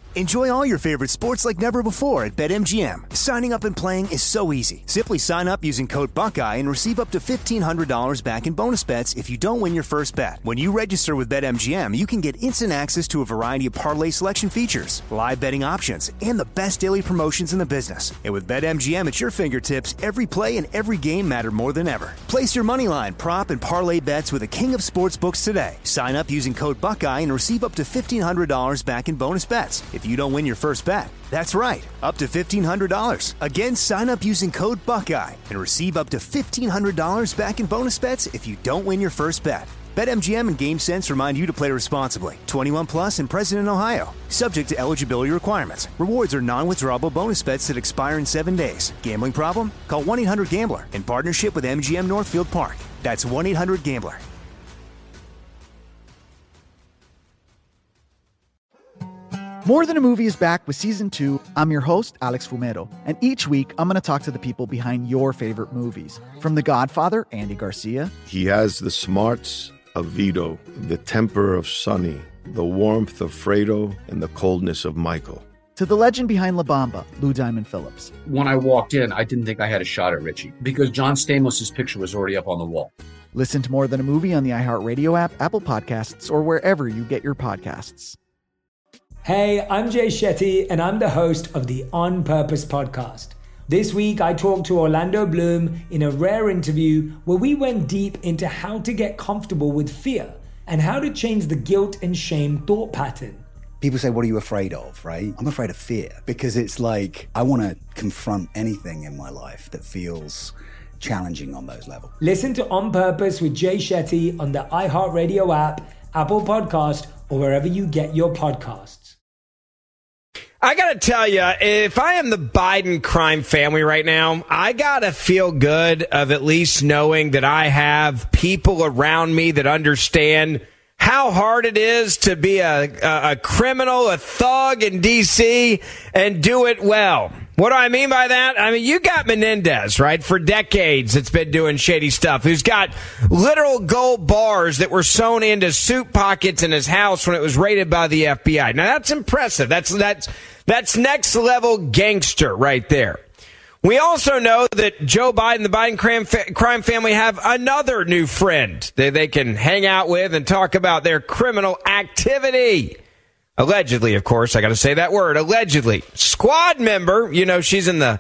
Enjoy all your favorite sports like never before at BetMGM. Signing up and playing is so easy. Simply sign up using code Buckeye and receive up to $1,500 back in bonus bets if you don't win your first bet. When you register with BetMGM, you can get instant access to a variety of parlay selection features, live betting options, and the best daily promotions in the business. And with BetMGM at your fingertips, every play and every game matter more than ever. Place your moneyline, prop, and parlay bets with the king of sportsbooks today. Sign up using code Buckeye and receive up to $1,500 back in bonus bets if you don't win your first bet. That's right, up to $1,500. Again, sign up using code Buckeye and receive up to $1,500 back in bonus bets if you don't win your first bet. BetMGM and GameSense remind you to play responsibly. 21 plus and present in Ohio. Subject to eligibility requirements. Rewards are non-withdrawable bonus bets that expire in 7 days. Gambling problem? Call 1-800-GAMBLER in partnership with MGM Northfield Park. That's 1-800-GAMBLER. More Than a Movie is back with Season 2. I'm your host, Alex Fumero, and each week I'm going to talk to the people behind your favorite movies. From The Godfather, Andy Garcia. He has the smarts of Vito, the temper of Sonny, the warmth of Fredo, and the coldness of Michael. To the legend behind La Bamba, Lou Diamond Phillips. When I walked in, I didn't think I had a shot at Richie because John Stamos' picture was already up on the wall. Listen to More Than a Movie on the iHeartRadio app, Apple Podcasts, or wherever you get your podcasts. Hey, I'm Jay Shetty, and I'm the host of the On Purpose podcast. This week, I talked to Orlando Bloom in a rare interview where we went deep into how to get comfortable with fear and how to change the guilt and shame thought pattern. People say, what are you afraid of, right? I'm afraid of fear because it's like I want to confront anything in my life that feels challenging on those levels. Listen to On Purpose with Jay Shetty on the iHeartRadio app, Apple Podcast, or wherever you get your podcasts. I got to tell you, if I am the Biden crime family right now, I got to feel good of at least knowing that I have people around me that understand how hard it is to be a criminal, a thug in D.C. and do it well. What do I mean by that? I mean, you got Menendez, right? For decades, it's been doing shady stuff. Who's got literal gold bars that were sewn into suit pockets in his house when it was raided by the FBI. Now, that's impressive. That's next level gangster right there. We also know that Joe Biden, the Biden crime family, have another new friend that they can hang out with and talk about their criminal activity. Allegedly, of course, I got to say that word, allegedly. Squad member, you know, she's in the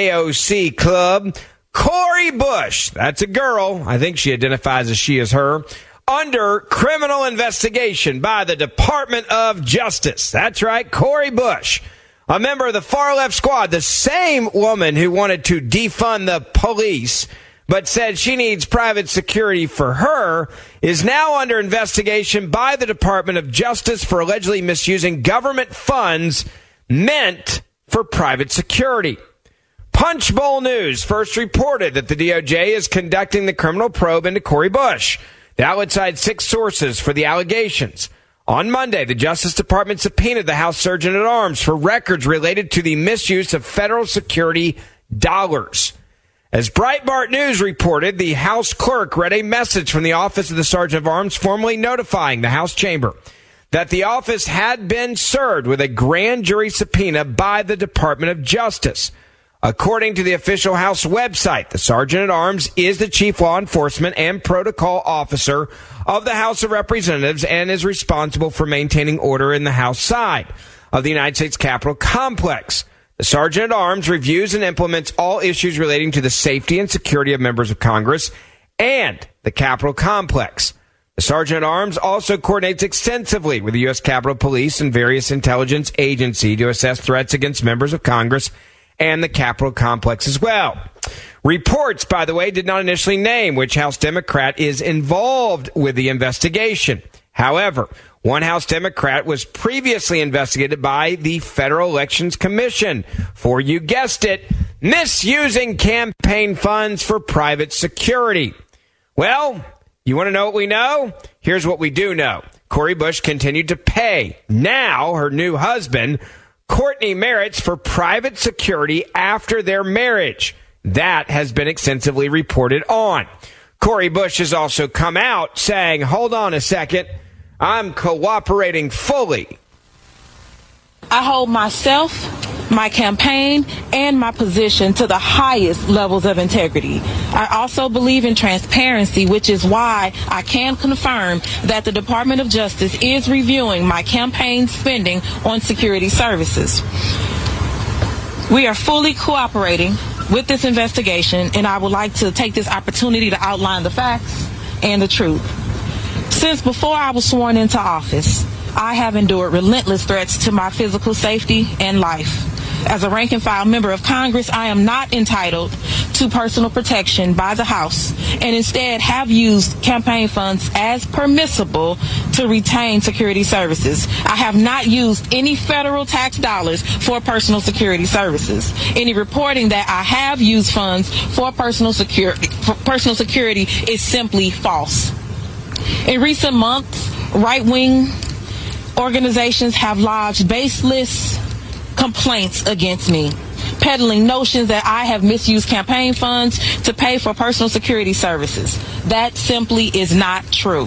AOC club. Cori Bush, that's a girl. I think she identifies as she is her. Under criminal investigation by the Department of Justice. That's right, Cori Bush. A member of the far-left squad, the same woman who wanted to defund the police but said she needs private security for her, is now under investigation by the Department of Justice for allegedly misusing government funds meant for private security. Punchbowl News first reported that the DOJ is conducting the criminal probe into Cori Bush. The outlet cited 6 sources for the allegations. On Monday, the Justice Department subpoenaed the House Surgeon at Arms for records related to the misuse of federal security dollars. As Breitbart News reported, the House clerk read a message from the Office of the Sergeant at Arms formally notifying the House chamber that the office had been served with a grand jury subpoena by the Department of Justice. According to the official House website, the Sergeant at Arms is the chief law enforcement and protocol officer of the House of Representatives and is responsible for maintaining order in the House side of the United States Capitol complex. The Sergeant at Arms reviews and implements all issues relating to the safety and security of members of Congress and the Capitol complex. The Sergeant at Arms also coordinates extensively with the U.S. Capitol Police and various intelligence agencies to assess threats against members of Congress and the Capitol complex as well. Reports, by the way, did not initially name which House Democrat is involved with the investigation. However, one House Democrat was previously investigated by the Federal Elections Commission for, you guessed it, misusing campaign funds for private security. Well, you want to know what we know? Here's what we do know. Cori Bush continued to pay, now her new husband, Courtney Merritt, for private security after their marriage. That has been extensively reported on. Cori Bush has also come out saying, hold on a second, I'm cooperating fully. I hold myself, my campaign, and my position to the highest levels of integrity. I also believe in transparency, which is why I can confirm that the Department of Justice is reviewing my campaign spending on security services. We are fully cooperating with this investigation, and I would like to take this opportunity to outline the facts and the truth. Since before I was sworn into office, I have endured relentless threats to my physical safety and life. As a rank-and-file member of Congress, I am not entitled to personal protection by the House and instead have used campaign funds as permissible to retain security services. I have not used any federal tax dollars for personal security services. Any reporting that I have used funds for personal security is simply false. In recent months, right-wing organizations have lodged baseless complaints against me, peddling notions that I have misused campaign funds to pay for personal security services. That simply is not true.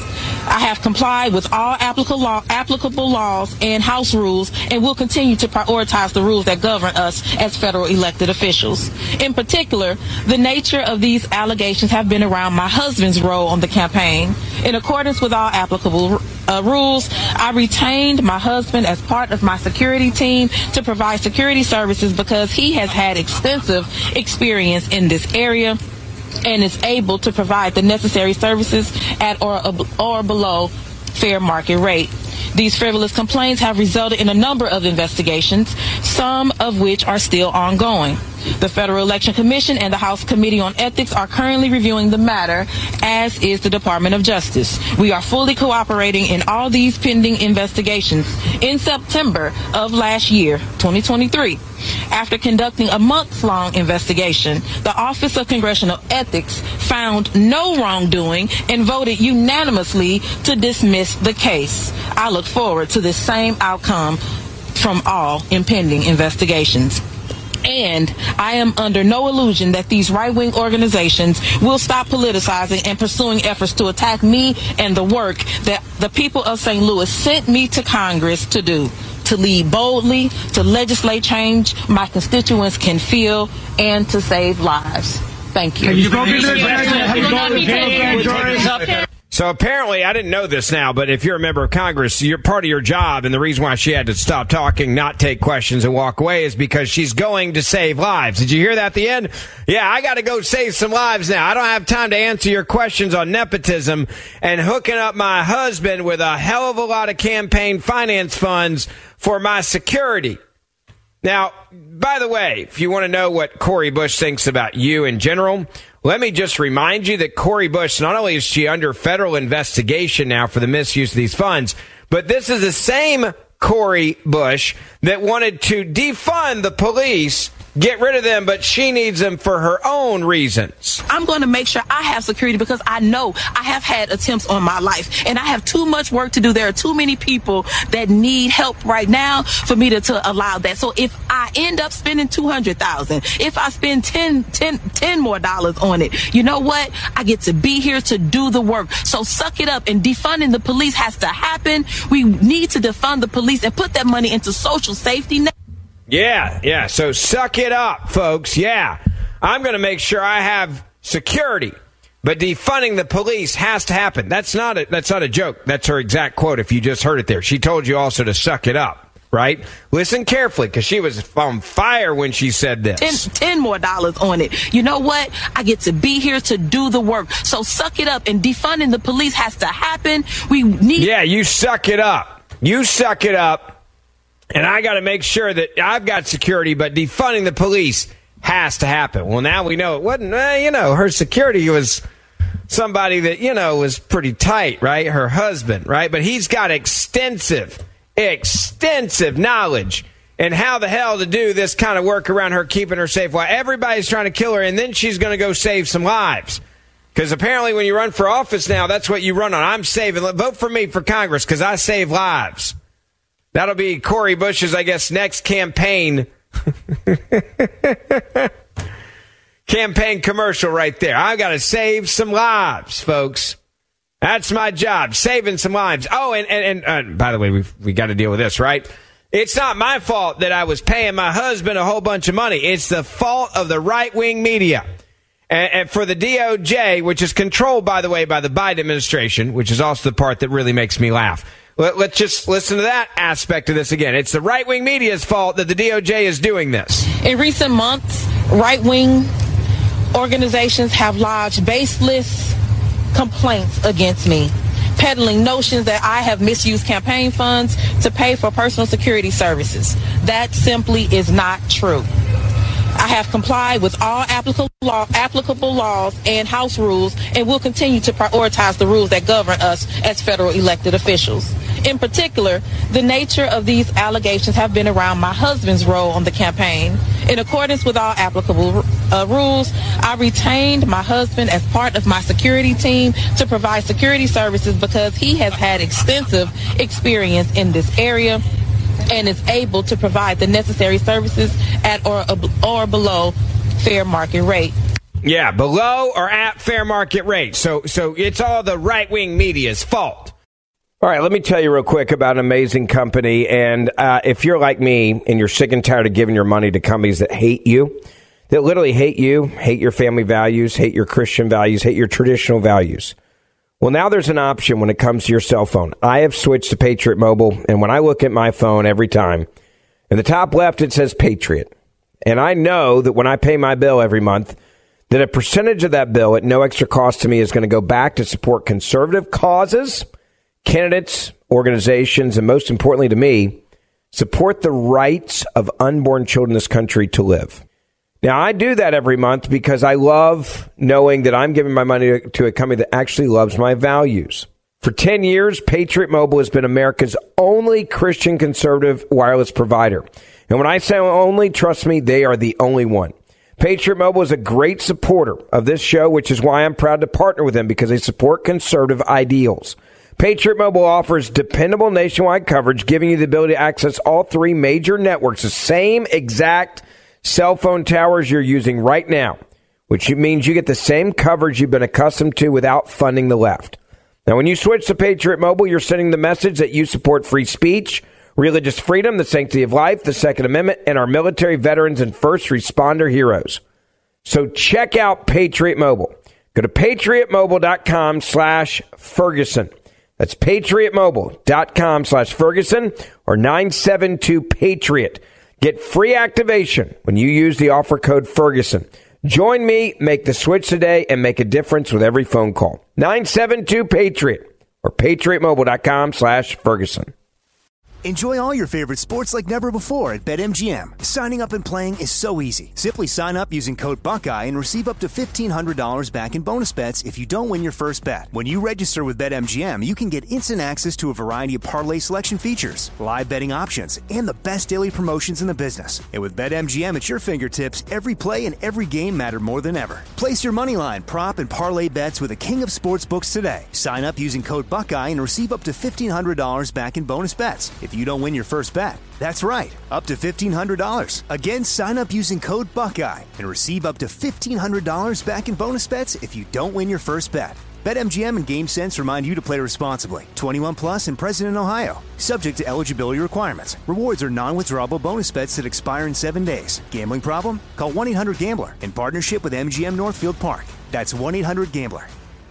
I have complied with all applicable laws and House rules and will continue to prioritize the rules that govern us as federal elected officials. In particular, the nature of these allegations have been around my husband's role on the campaign. In accordance with all applicable rules, I retained my husband as part of my security team to provide security services because he has had extensive experience in this area and is able to provide the necessary services at or below fair market rate. These frivolous complaints have resulted in a number of investigations, some of which are still ongoing. The Federal Election Commission and the House Committee on Ethics are currently reviewing the matter, as is the Department of Justice. We are fully cooperating in all these pending investigations. In September of last year, 2023, after conducting a months-long investigation, the Office of Congressional Ethics found no wrongdoing and voted unanimously to dismiss the case. I look forward to this same outcome from all impending investigations. And I am under no illusion that these right-wing organizations will stop politicizing and pursuing efforts to attack me and the work that the people of St. Louis sent me to Congress to do, to lead boldly, to legislate change my constituents can feel, and to save lives. Thank you. So apparently, I didn't know this now, but if you're a member of Congress, you're part of your job, and the reason why she had to stop talking, not take questions, and walk away is because she's going to save lives. Did you hear that at the end? Yeah, I got to go save some lives now. I don't have time to answer your questions on nepotism and hooking up my husband with a hell of a lot of campaign finance funds for my security. Now, by the way, if you want to know what Cori Bush thinks about you in general, let me just remind you that Cori Bush, not only is she under federal investigation now for the misuse of these funds, but this is the same Cori Bush that wanted to defund the police, get rid of them, but she needs them for her own reasons. I'm going to make sure I have security because I know I have had attempts on my life and I have too much work to do. There are too many people that need help right now for me to allow that. So if I end up spending $200,000, if I spend $10 more on it, you know what? I get to be here to do the work. So suck it up, and defunding the police has to happen. We need to defund the police and put that money into social safety net. Yeah. So suck it up, folks. Yeah. I'm going to make sure I have security, but defunding the police has to happen. That's not a joke. That's her exact quote. If you just heard it there, she told you also to suck it up, right? Listen carefully, because she was on fire when she said this. $10 more on it. You know what? I get to be here to do the work. So suck it up, and defunding the police has to happen. We need. Yeah, you suck it up. You suck it up. And I got to make sure that I've got security, but defunding the police has to happen. Well, now we know it wasn't, her security was somebody that, was pretty tight, right? Her husband, right? But he's got extensive knowledge and how the hell to do this kind of work around her, keeping her safe while everybody's trying to kill her, and then she's going to go save some lives. Because apparently when you run for office now, that's what you run on. I'm saving. Vote for me for Congress because I save lives. That'll be Cori Bush's, I guess, next campaign commercial right there. I got to save some lives, folks. That's my job, saving some lives. Oh, and by the way, we got to deal with this, right? It's not my fault that I was paying my husband a whole bunch of money. It's the fault of the right-wing media. And for the DOJ, which is controlled, by the way, by the Biden administration, which is also the part that really makes me laugh. Let's just listen to that aspect of this again. It's the right-wing media's fault that the DOJ is doing this. In recent months, right-wing organizations have lodged baseless complaints against me, peddling notions that I have misused campaign funds to pay for personal security services. That simply is not true. I have complied with all applicable laws and House rules and will continue to prioritize the rules that govern us as federal elected officials. In particular, the nature of these allegations have been around my husband's role on the campaign. In accordance with all applicable rules, I retained my husband as part of my security team to provide security services because he has had extensive experience in this area and is able to provide the necessary services at or below fair market rate. Yeah, below or at fair market rate. So it's all the right-wing media's fault. All right, let me tell you real quick about an amazing company. And if you're like me and you're sick and tired of giving your money to companies that hate you, that literally hate you, hate your family values, hate your Christian values, hate your traditional values. Well, now there's an option when it comes to your cell phone. I have switched to Patriot Mobile, and when I look at my phone every time, in the top left it says Patriot. And I know that when I pay my bill every month, that a percentage of that bill at no extra cost to me is going to go back to support conservative causes, candidates, organizations, and most importantly to me, support the rights of unborn children in this country to live. Now, I do that every month because I love knowing that I'm giving my money to a company that actually loves my values. For 10 years, Patriot Mobile has been America's only Christian conservative wireless provider. And when I say only, trust me, they are the only one. Patriot Mobile is a great supporter of this show, which is why I'm proud to partner with them, because they support conservative ideals. Patriot Mobile offers dependable nationwide coverage, giving you the ability to access all three major networks, the same exact cell phone towers you're using right now, which means you get the same coverage you've been accustomed to without funding the left. Now, when you switch to Patriot Mobile, you're sending the message that you support free speech, religious freedom, the sanctity of life, the Second Amendment, and our military veterans and first responder heroes. So check out Patriot Mobile. Go to patriotmobile.com/Ferguson. That's patriotmobile.com/Ferguson or 972-PATRIOT. Get free activation when you use the offer code Ferguson. Join me, make the switch today, and make a difference with every phone call. 972-PATRIOT or patriotmobile.com/Ferguson. Enjoy all your favorite sports like never before at BetMGM. Signing up and playing is so easy. Simply sign up using code Buckeye and receive up to $1,500 back in bonus bets if you don't win your first bet. When you register with BetMGM, you can get instant access to a variety of parlay selection features, live betting options, and the best daily promotions in the business. And with BetMGM at your fingertips, every play and every game matter more than ever. Place your moneyline, prop, and parlay bets with the king of sportsbooks today. Sign up using code Buckeye and receive up to $1,500 back in bonus bets if you don't win your first bet. That's right, up to $1,500. Again, sign up using code Buckeye and receive up to $1,500 back in bonus bets if you don't win your first bet. BetMGM and GameSense remind you to play responsibly. 21 plus and present in Ohio. Subject to eligibility requirements. Rewards are non-withdrawable bonus bets that expire in 7 days. Gambling problem? Call 1-800-GAMBLER in partnership with MGM Northfield Park. That's 1-800-GAMBLER.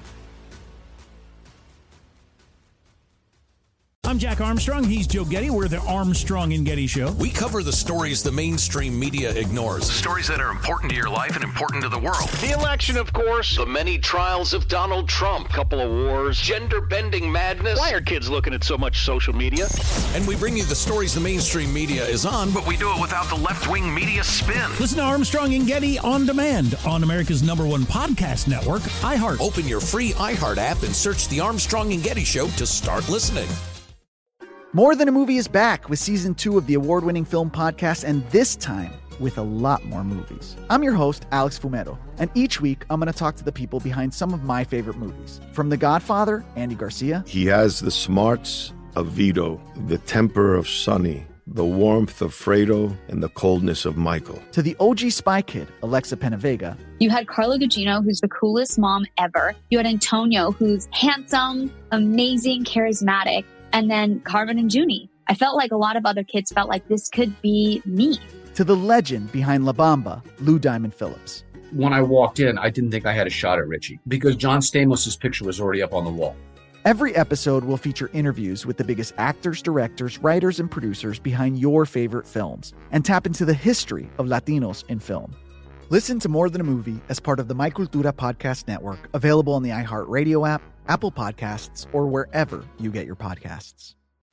I'm Jack Armstrong. He's Joe Getty. We're the Armstrong and Getty Show. We cover the stories the mainstream media ignores. The stories that are important to your life and important to the world. The election, of course. The many trials of Donald Trump. Couple of wars. Gender-bending madness. Why are kids looking at so much social media? And we bring you the stories the mainstream media is on, but we do it without the left-wing media spin. Listen to Armstrong and Getty on demand on America's #1 podcast network, iHeart. Open your free iHeart app and search The Armstrong and Getty Show to start listening. More Than a Movie is back with season 2 of the award-winning film podcast, and this time with a lot more movies. I'm your host, Alex Fumero, and each week I'm going to talk to the people behind some of my favorite movies. From The Godfather, Andy Garcia. He has the smarts of Vito, the temper of Sonny, the warmth of Fredo, and the coldness of Michael. To the OG Spy Kid, Alexa Penavega. You had Carla Gugino, who's the coolest mom ever. You had Antonio, who's handsome, amazing, charismatic. And then Carmen and Junie I felt like a lot of other kids felt like this could be me. To the legend behind La Bamba, Lou Diamond Phillips. When I walked in, I didn't think I had a shot at Richie because John Stamos' picture was already up on the wall. Every episode will feature interviews with the biggest actors, directors, writers, and producers behind your favorite films and tap into the history of Latinos in film. Listen to More Than a Movie as part of the My Cultura Podcast Network, available on the iHeartRadio app, Apple Podcasts, or wherever you get your podcasts.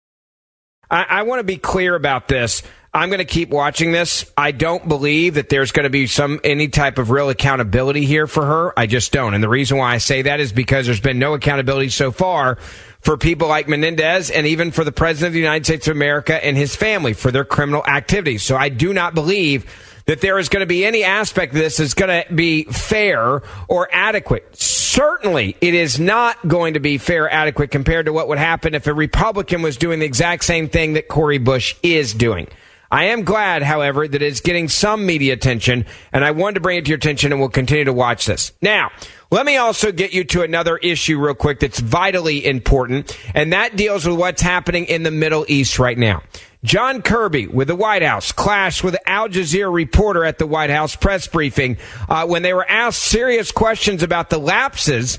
I want to be clear about this. I'm going to keep watching this. I don't believe that there's going to be any type of real accountability here for her. I just don't. And the reason why I say that is because there's been no accountability so far for people like Menendez and even for the President of the United States of America and his family for their criminal activities. So I do not believe that there is going to be any aspect of this that's going to be fair or adequate. Certainly, it is not going to be fair or adequate compared to what would happen if a Republican was doing the exact same thing that Cori Bush is doing. I am glad, however, that it's getting some media attention, and I wanted to bring it to your attention, and we'll continue to watch this. Now, let me also get you to another issue real quick that's vitally important, and that deals with what's happening in the Middle East right now. John Kirby with the White House clashed with an Al Jazeera reporter at the White House press briefing when they were asked serious questions about the lapses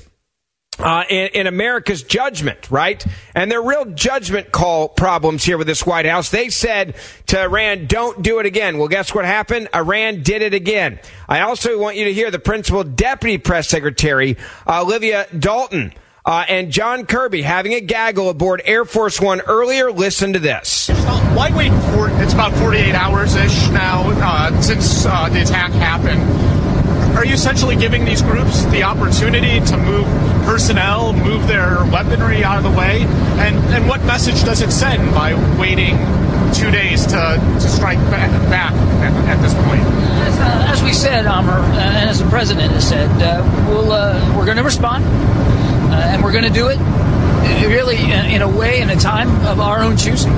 in America's judgment, right? And there are real judgment call problems here with this White House. They said to Iran, don't do it again. Well, guess what happened? Iran did it again. I also want you to hear the principal deputy press secretary, Olivia Dalton, and John Kirby having a gaggle aboard Air Force One earlier. Listen to this. Why wait for, it's about 48 hours-ish now since the attack happened. Are you essentially giving these groups the opportunity to move personnel, move their weaponry out of the way? And what message does it send by waiting 2 days to strike back at this point? As we said, Amr, and as the president has said, we're going to respond, and we're going to do it really in a way, in a time of our own choosing.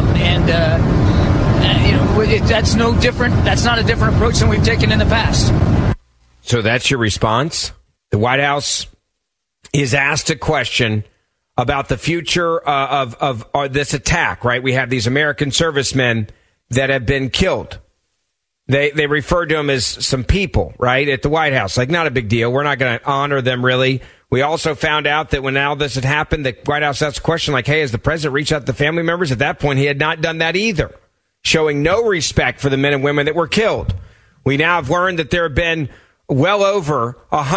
That's no different. That's not a different approach than we've taken in the past. So that's your response? The White House is asked a question about the future of this attack, right? We have these American servicemen that have been killed. They refer to them as some people, right, at the White House. Like, not a big deal. We're not going to honor them, really. We also found out that when all this had happened, the White House asked a question like, hey, has the president reached out to the family members? At that point, he had not done that either, showing no respect for the men and women that were killed. We now have learned that there have been well over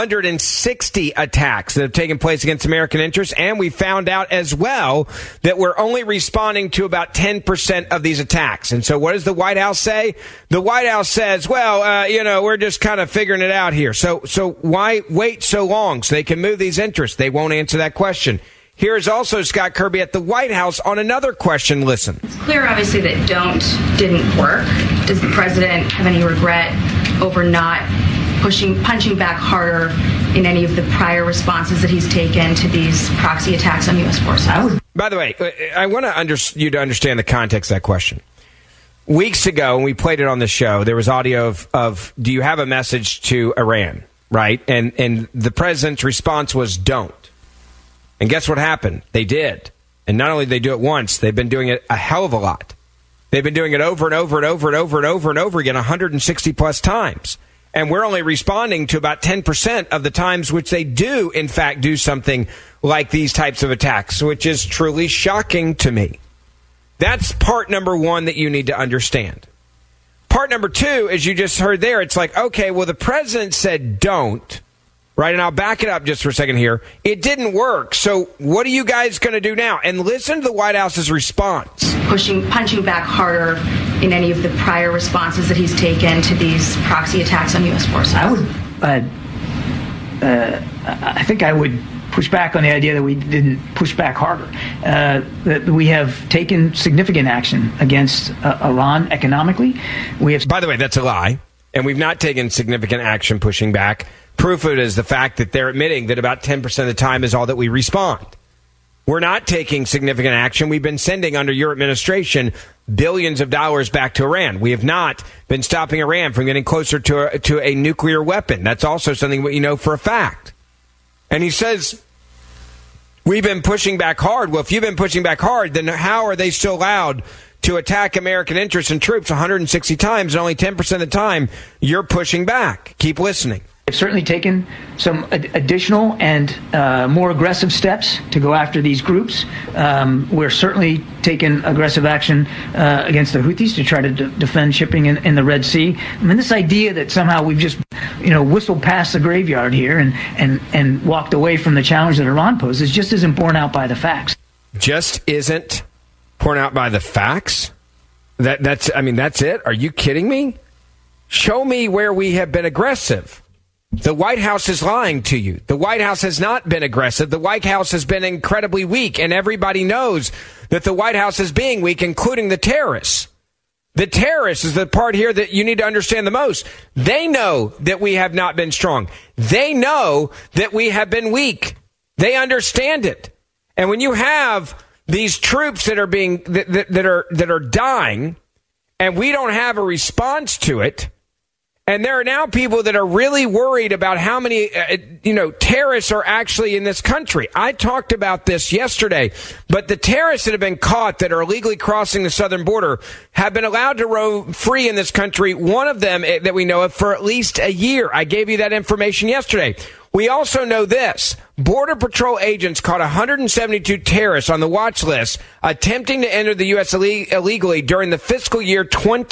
160 attacks that have taken place against American interests, and we found out as well that we're only responding to about 10% of these attacks. And so what does the White House say? The White House says, well, we're just kind of figuring it out here. So why wait so long so they can move these interests? They won't answer that question. Here's also Scott Kirby at the White House on another question. Listen. It's clear, obviously, that didn't work. Does the president have any regret over not punching back harder in any of the prior responses that he's taken to these proxy attacks on U.S. forces? By the way, I want you to understand the context of that question. Weeks ago, when we played it on the show, there was audio of do you have a message to Iran, right? And the president's response was don't. And guess what happened? They did. And not only did they do it once, they've been doing it a hell of a lot. They've been doing it over and over and over and over and over and over again, 160 plus times. And we're only responding to about 10% of the times which they do, in fact, do something like these types of attacks, which is truly shocking to me. That's part number one that you need to understand. Part number two, as you just heard there, it's like, okay, well, the president said don't, right? And I'll back it up just for a second here. It didn't work. So what are you guys going to do now? And listen to the White House's response. Punching back harder in any of the prior responses that he's taken to these proxy attacks on U.S. forces? I think I would push back on the idea that we didn't push back harder. That we have taken significant action against Iran economically. By the way, that's a lie. And we've not taken significant action pushing back. Proof of it is the fact that they're admitting that about 10% of the time is all that we respond. We're not taking significant action. We've been sending, under your administration, billions of dollars back to Iran. We have not been stopping Iran from getting closer to a nuclear weapon. That's also something we know for a fact. And he says, We've been pushing back hard. Well, if you've been pushing back hard, then how are they still allowed to attack American interests and troops 160 times, and only 10% of the time you're pushing back? Keep listening. They've certainly taken some additional and more aggressive steps to go after these groups. We're certainly taking aggressive action against the Houthis to try to defend shipping in the Red Sea. I mean, this idea that somehow we've just, whistled past the graveyard here and walked away from the challenge that Iran poses just isn't borne out by the facts. Just isn't borne out by the facts? That's it? Are you kidding me? Show me where we have been aggressive. The White House is lying to you. The White House has not been aggressive. The White House has been incredibly weak, and everybody knows that the White House is being weak, including the terrorists. The terrorists is the part here that you need to understand the most. They know that we have not been strong. They know that we have been weak. They understand it. And when you have these troops that are being that are dying, and we don't have a response to it, and there are now people that are really worried about how many, terrorists are actually in this country. I talked about this yesterday, but the terrorists that have been caught that are illegally crossing the southern border have been allowed to roam free in this country, one of them that we know of, for at least a year. I gave you that information yesterday. We also know this. Border Patrol agents caught 172 terrorists on the watch list attempting to enter the U.S. illegally during the fiscal year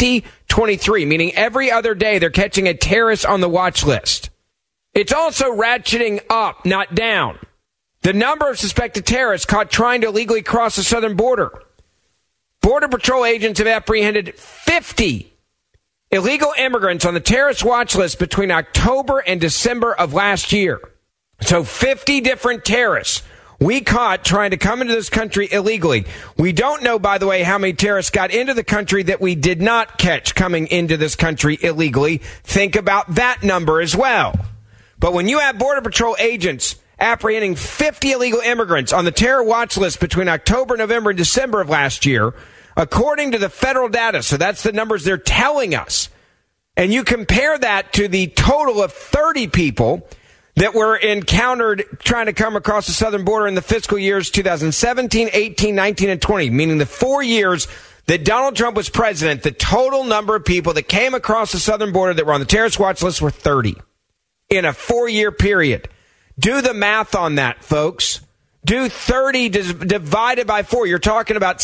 2023, meaning every other day they're catching a terrorist on the watch list. It's also ratcheting up, not down. The number of suspected terrorists caught trying to illegally cross the southern border. Border Patrol agents have apprehended 50 illegal immigrants on the terrorist watch list between October and December of last year. So 50 different terrorists we caught trying to come into this country illegally. We don't know, by the way, how many terrorists got into the country that we did not catch coming into this country illegally. Think about that number as well. But when you have Border Patrol agents apprehending 50 illegal immigrants on the terror watch list between October, November, and December of last year, according to the federal data, so that's the numbers they're telling us, and you compare that to the total of 30 people that were encountered trying to come across the southern border in the fiscal years 2017, 18, 19, and 20, meaning the 4 years that Donald Trump was president, the total number of people that came across the southern border that were on the terrorist watch list were 30 in a 4-year period. Do the math on that, folks. Do 30 divided by 4. You're talking about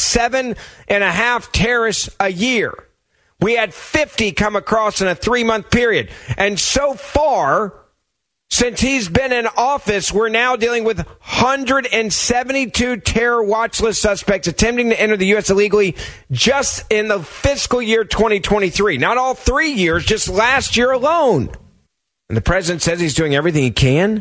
7.5 terrorists a year. We had 50 come across in a 3-month period. And so far, since he's been in office, we're now dealing with 172 terror watch list suspects attempting to enter the U.S. illegally just in the fiscal year 2023. Not all 3 years, just last year alone. And the president says he's doing everything he can.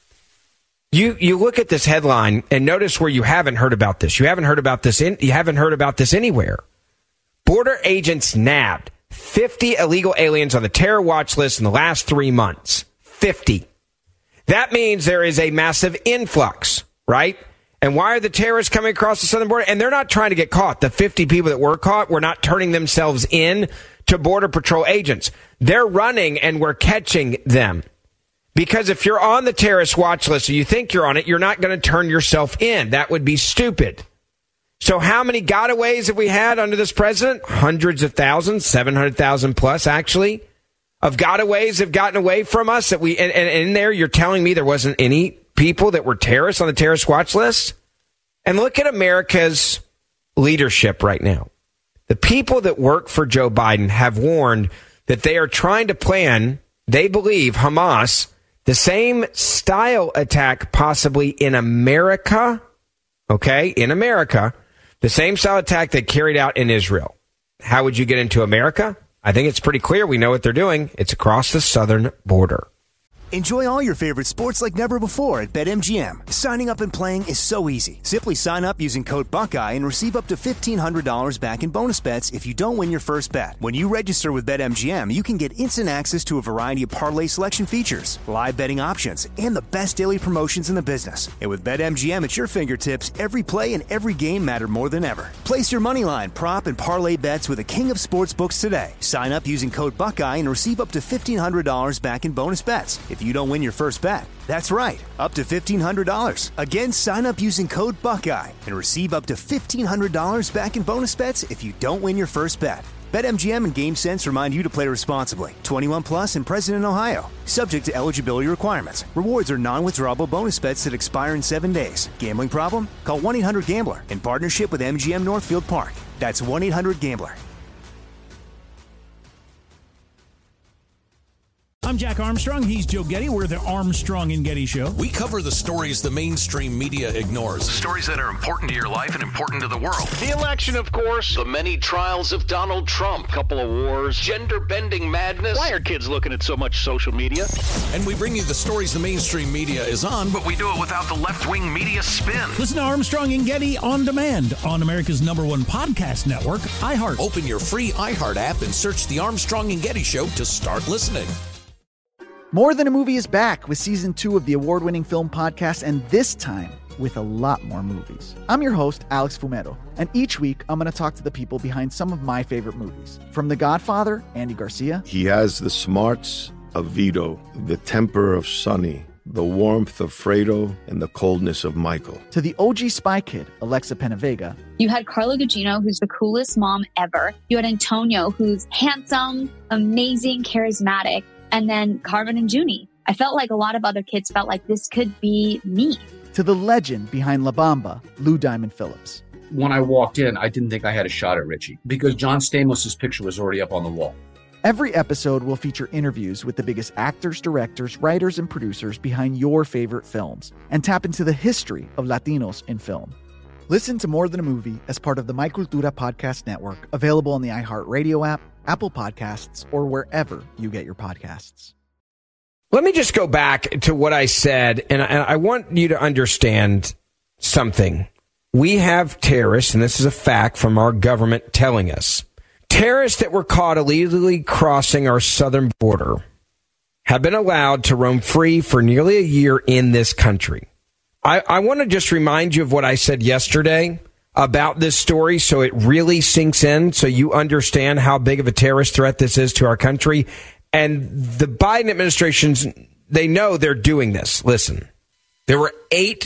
You look at this headline and notice where you haven't heard about this. You haven't heard about this anywhere. Border agents nabbed 50 illegal aliens on the terror watch list in the last 3 months. 50. That means there is a massive influx, right? And why are the terrorists coming across the southern border? And they're not trying to get caught. The 50 people that were caught were not turning themselves in to Border Patrol agents. They're running and we're catching them. Because if you're on the terrorist watch list or you think you're on it, you're not going to turn yourself in. That would be stupid. So how many gotaways have we had under this president? Hundreds of thousands, 700,000 plus actually, of gotaways have gotten away from us. That and in there you're telling me there wasn't any people that were terrorists on the terrorist watch list? And look at America's leadership right now. The people that work for Joe Biden have warned that they are trying to plan, they believe, Hamas, the same style attack possibly in America, okay, in America, the same style attack they carried out in Israel. How would you get into America? I think it's pretty clear we know what they're doing. It's across the southern border. Enjoy all your favorite sports like never before at BetMGM. Signing up and playing is so easy. Simply sign up using code Buckeye and receive up to $1,500 back in bonus bets if you don't win your first bet. When you register with BetMGM, you can get instant access to a variety of parlay selection features, live betting options, and the best daily promotions in the business. And with BetMGM at your fingertips, every play and every game matter more than ever. Place your moneyline, prop, and parlay bets with the king of sportsbooks today. Sign up using code Buckeye and receive up to $1,500 back in bonus bets. if you don't win your first bet. That's right, up to $1,500. Again, sign up using code Buckeye and receive up to $1,500 back in bonus bets if you don't win your first bet. BetMGM and GameSense remind you to play responsibly. 21 plus and present in Ohio. Subject to eligibility requirements. Rewards are non-withdrawable bonus bets that expire in 7 days. Gambling problem? Call 1-800-GAMBLER in partnership with MGM Northfield Park. That's 1-800-GAMBLER. I'm Jack Armstrong. He's Joe Getty. We're the Armstrong and Getty Show. We cover the stories the mainstream media ignores. Stories that are important to your life and important to the world. The election, of course. The many trials of Donald Trump. Couple of wars. Gender-bending madness. Why are kids looking at so much social media? And we bring you the stories the mainstream media is on, but we do it without the left-wing media spin. Listen to Armstrong and Getty on demand on America's #1 podcast network, iHeart. Open your free iHeart app and search the Armstrong and Getty Show to start listening. More Than a Movie is back with season 2 of the award-winning film podcast, and this time with a lot more movies. I'm your host, Alex Fumero, and each week I'm going to talk to the people behind some of my favorite movies. From The Godfather, Andy Garcia. He has the smarts of Vito, the temper of Sonny, the warmth of Fredo, and the coldness of Michael. To the OG Spy Kid, Alexa Penavega. You had Carla Gugino, who's the coolest mom ever. You had Antonio, who's handsome, amazing, charismatic. And then Carmen and Junie. I felt like a lot of other kids felt like this could be me. To the legend behind La Bamba, Lou Diamond Phillips. When I walked in, I didn't think I had a shot at Richie because John Stamos' picture was already up on the wall. Every episode will feature interviews with the biggest actors, directors, writers, and producers behind your favorite films and tap into the history of Latinos in film. Listen to More Than a Movie as part of the My Cultura podcast network, available on the iHeartRadio app, Apple Podcasts, or wherever you get your podcasts. Let me just go back to what I said, and I want you to understand something. We have terrorists, and this is a fact from our government telling us, terrorists that were caught illegally crossing our southern border have been allowed to roam free for nearly a year in this country. I want to just remind you of what I said yesterday about this story so it really sinks in, so you understand how big of a terrorist threat this is to our country. And the Biden administration's, they know they're doing this. Listen, there were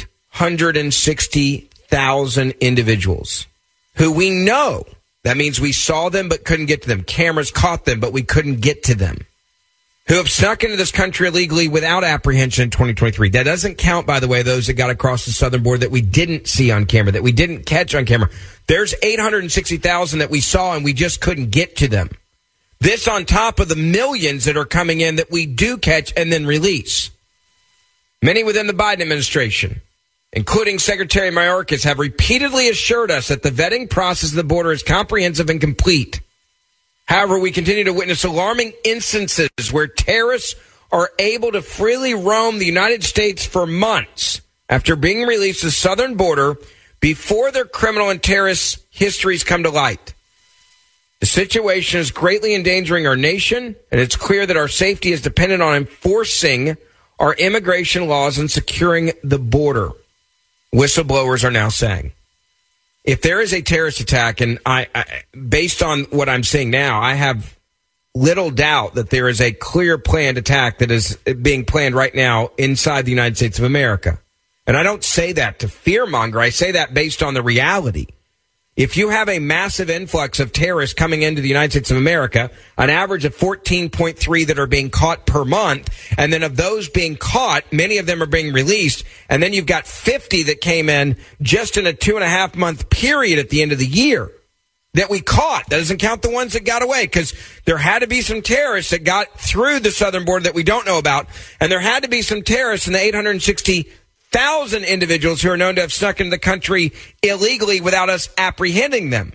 860,000 individuals who we know, that means we saw them but couldn't get to them. Cameras caught them but we couldn't get to them, who have snuck into this country illegally without apprehension in 2023. That doesn't count, by the way, those that got across the southern border that we didn't see on camera, that we didn't catch on camera. There's 860,000 that we saw and we just couldn't get to them. This on top of the millions that are coming in that we do catch and then release. Many within the Biden administration, including Secretary Mayorkas, have repeatedly assured us that the vetting process of the border is comprehensive and complete. However, we continue to witness alarming instances where terrorists are able to freely roam the United States for months after being released to the southern border before their criminal and terrorist histories come to light. The situation is greatly endangering our nation, and it's clear that our safety is dependent on enforcing our immigration laws and securing the border. Whistleblowers are now saying, if there is a terrorist attack, and I based on what I'm seeing now, I have little doubt that there is a clear planned attack that is being planned right now inside the United States of America. And I don't say that to fearmonger. I say that based on the reality. If you have a massive influx of terrorists coming into the United States of America, an average of 14.3 that are being caught per month, and then of those being caught, many of them are being released, and then you've got 50 that came in just in a 2.5 month period at the end of the year that we caught. That doesn't count the ones that got away, because there had to be some terrorists that got through the southern border that we don't know about, and there had to be some terrorists in the 860,000 individuals who are known to have snuck into the country illegally without us apprehending them.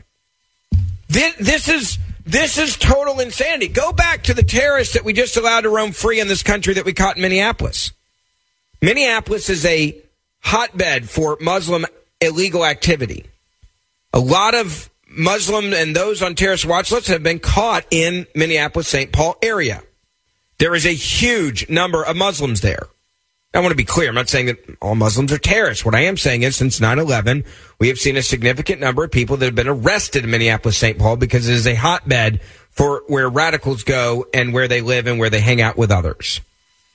This is total insanity. Go back to the terrorists that we just allowed to roam free in this country that we caught in Minneapolis. Minneapolis is a hotbed for Muslim illegal activity. A lot of Muslim and those on terrorist watch lists have been caught in Minneapolis-St. Paul area. There is a huge number of Muslims there. I want to be clear. I'm not saying that all Muslims are terrorists. What I am saying is since 9/11, we have seen a significant number of people that have been arrested in Minneapolis-St. Paul because it is a hotbed for where radicals go and where they live and where they hang out with others.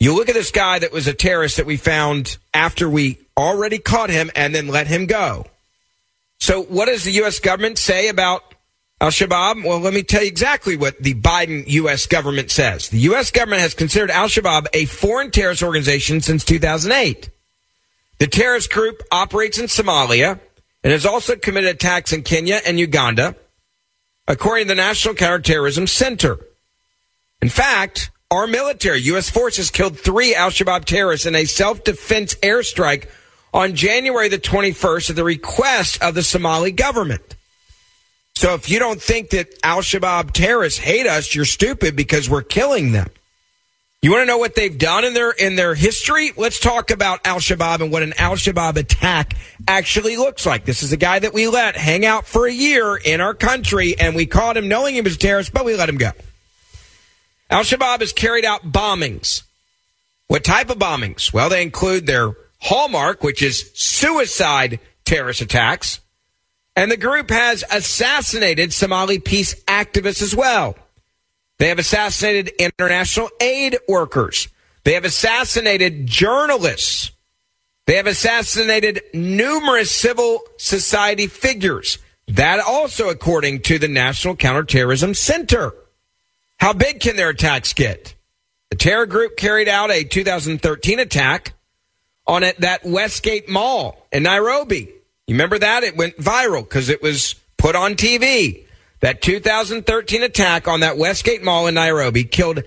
You look at this guy that was a terrorist that we found after we already caught him and then let him go. So what does the U.S. government say about al-Shabaab? Well, let me tell you exactly what the Biden U.S. government says. The U.S. government has considered al-Shabaab a foreign terrorist organization since 2008. The terrorist group operates in Somalia and has also committed attacks in Kenya and Uganda, according to the National Counterterrorism Center. In fact, our military, U.S. forces, killed 3 al-Shabaab terrorists in a self-defense airstrike on January the 21st at the request of the Somali government. So if you don't think that al-Shabaab terrorists hate us, you're stupid because we're killing them. You want to know what they've done in their history? Let's talk about al-Shabaab and what an al-Shabaab attack actually looks like. This is a guy that we let hang out for a year in our country, and we caught him knowing he was a terrorist, but we let him go. Al-Shabaab has carried out bombings. What type of bombings? Well, they include their hallmark, which is suicide terrorist attacks. And the group has assassinated Somali peace activists as well. They have assassinated international aid workers. They have assassinated journalists. They have assassinated numerous civil society figures. That also according to the National Counterterrorism Center. How big can their attacks get? The terror group carried out a 2013 attack on that Westgate Mall in Nairobi. You remember that? It went viral because it was put on TV. That 2013 attack on that Westgate Mall in Nairobi killed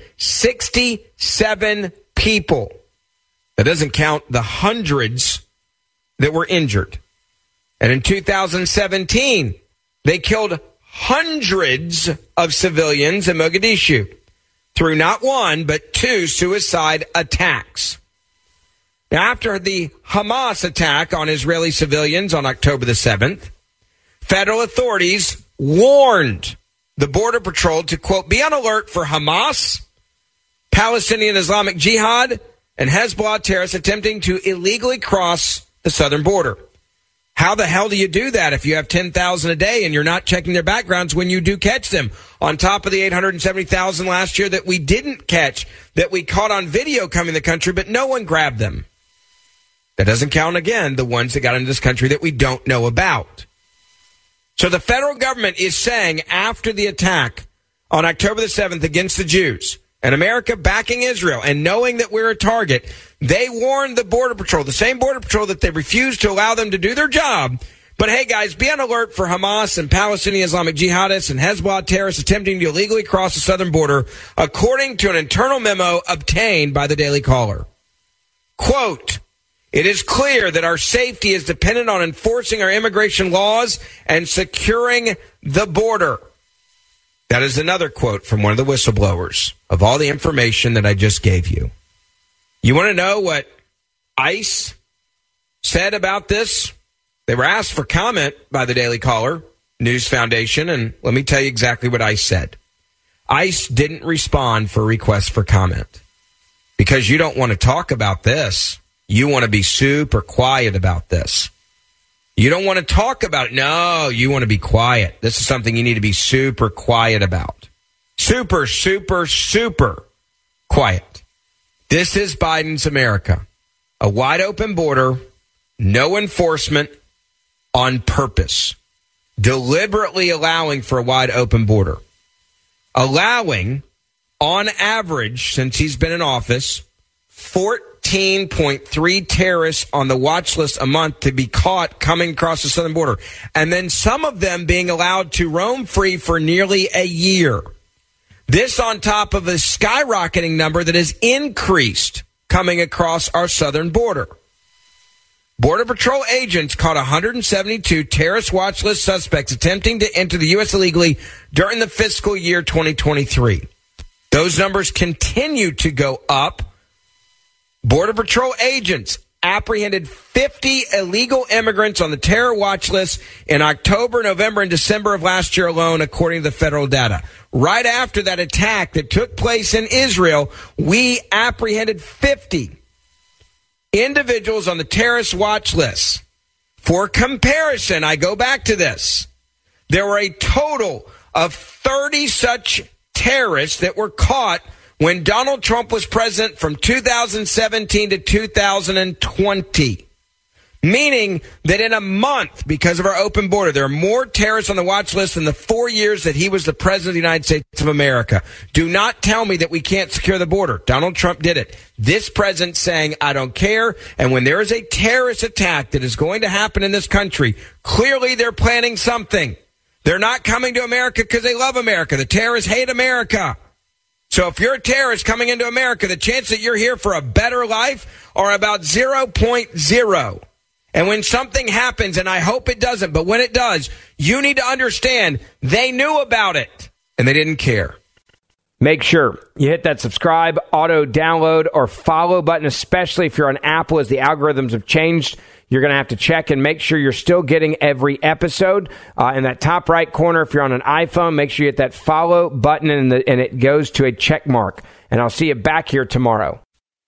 67 people. That doesn't count the hundreds that were injured. And in 2017, they killed hundreds of civilians in Mogadishu through not one, but 2 suicide attacks. Now, after the Hamas attack on Israeli civilians on October the 7th, federal authorities warned the Border Patrol to, quote, be on alert for Hamas, Palestinian Islamic Jihad, and Hezbollah terrorists attempting to illegally cross the southern border. How the hell do you do that if you have 10,000 a day and you're not checking their backgrounds when you do catch them? On top of the 870,000 last year that we didn't catch, that we caught on video coming to the country, but no one grabbed them. That doesn't count, again, the ones that got into this country that we don't know about. So the federal government is saying after the attack on October the 7th against the Jews and America backing Israel and knowing that we're a target, they warned the Border Patrol, the same Border Patrol that they refused to allow them to do their job. But hey, guys, be on alert for Hamas and Palestinian Islamic jihadists and Hezbollah terrorists attempting to illegally cross the southern border, according to an internal memo obtained by the Daily Caller. Quote, it is clear that our safety is dependent on enforcing our immigration laws and securing the border. That is another quote from one of the whistleblowers of all the information that I just gave you. You want to know what ICE said about this? They were asked for comment by the Daily Caller News Foundation, and let me tell you exactly what ICE said. ICE didn't respond for requests for comment because you don't want to talk about this. You want to be super quiet about this. You don't want to talk about it. No, you want to be quiet. This is something you need to be super quiet about. Super, super, super quiet. This is Biden's America. A wide open border, no enforcement on purpose. Deliberately allowing for a wide open border. Allowing, on average, since he's been in office, 14.3 terrorists on the watch list a month to be caught coming across the southern border. And then some of them being allowed to roam free for nearly a year. This on top of a skyrocketing number that has increased coming across our southern border. Border Patrol agents caught 172 terrorist watch list suspects attempting to enter the U.S. illegally during the fiscal year 2023. Those numbers continue to go up. Border Patrol agents apprehended 50 illegal immigrants on the terror watch list in October, November, and December of last year alone, according to the federal data. Right after that attack that took place in Israel, we apprehended 50 individuals on the terrorist watch list. For comparison, I go back to this. There were a total of 30 such terrorists that were caught when Donald Trump was president from 2017 to 2020. Meaning that in a month, because of our open border, there are more terrorists on the watch list than the 4 years that he was the president of the United States of America. Do not tell me that we can't secure the border. Donald Trump did it. This president saying, I don't care. And when there is a terrorist attack that is going to happen in this country, clearly they're planning something. They're not coming to America because they love America. The terrorists hate America. So if you're a terrorist coming into America, the chance that you're here for a better life are about 0.0. And when something happens, and I hope it doesn't, but when it does, you need to understand they knew about it and they didn't care. Make sure you hit that subscribe, auto download, or follow button, especially if you're on Apple, as the algorithms have changed. You're going to have to check and make sure you're still getting every episode. In that top right corner, if you're on an iPhone, make sure you hit that follow button and it goes to a check mark. And I'll see you back here tomorrow.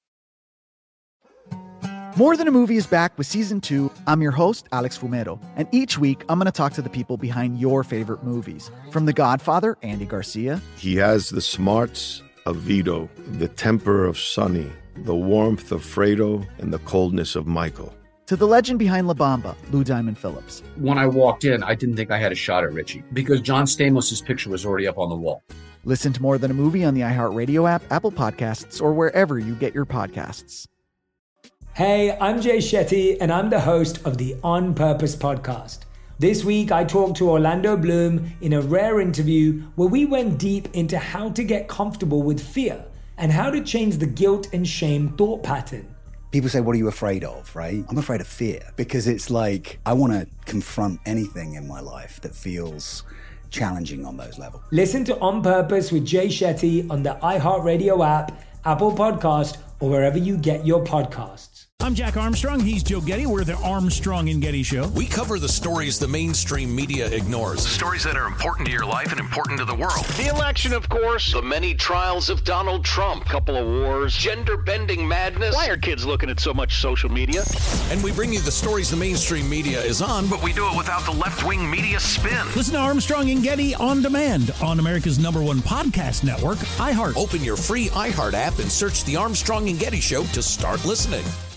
More Than a Movie is back with Season 2. I'm your host, Alex Fumero. And each week, I'm going to talk to the people behind your favorite movies. From The Godfather, Andy Garcia. He has the smarts of Vito, the temper of Sonny, the warmth of Fredo, and the coldness of Michael. To the legend behind La Bamba, Lou Diamond Phillips. When I walked in, I didn't think I had a shot at Richie because John Stamos' picture was already up on the wall. Listen to More Than a Movie on the iHeartRadio app, Apple Podcasts, or wherever you get your podcasts. Hey, I'm Jay Shetty, and I'm the host of the On Purpose podcast. This week, I talked to Orlando Bloom in a rare interview where we went deep into how to get comfortable with fear and how to change the guilt and shame thought pattern. People say, what are you afraid of, right? I'm afraid of fear because it's like I want to confront anything in my life that feels challenging on those levels. Listen to On Purpose with Jay Shetty on the iHeartRadio app, Apple Podcast, or wherever you get your podcasts. I'm Jack Armstrong. He's Joe Getty. We're the Armstrong and Getty Show. We cover the stories the mainstream media ignores. Stories that are important to your life and important to the world. The election, of course. The many trials of Donald Trump. Couple of wars. Gender-bending madness. Why are kids looking at so much social media? And we bring you the stories the mainstream media is on, but we do it without the left-wing media spin. Listen to Armstrong and Getty on demand on America's #1 podcast network, iHeart. Open your free iHeart app and search the Armstrong and Getty Show to start listening.